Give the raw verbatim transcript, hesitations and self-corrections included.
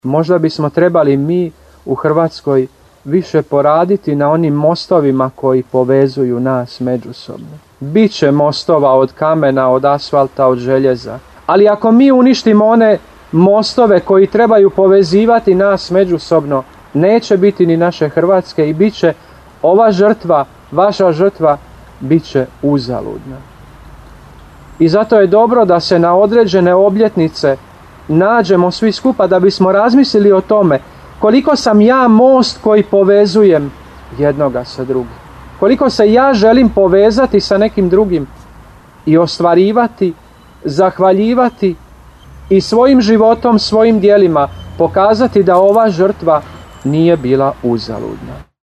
Možda bismo trebali mi u Hrvatskoj više poraditi na onim mostovima koji povezuju nas međusobno. Biće mostova od kamena, od asfalta, od željeza. Ali ako mi uništimo one mostove koji trebaju povezivati nas međusobno, neće biti ni naše Hrvatske i bit će ova žrtva, vaša žrtva, bit će uzaludna. I zato je dobro da se na određene obljetnice nađemo svi skupa da bismo razmislili o tome koliko sam ja most koji povezujem jednoga sa drugim. Koliko se ja želim povezati sa nekim drugim i ostvarivati, zahvaljivati i svojim životom, svojim djelima pokazati da ova žrtva nije bila uzaludna.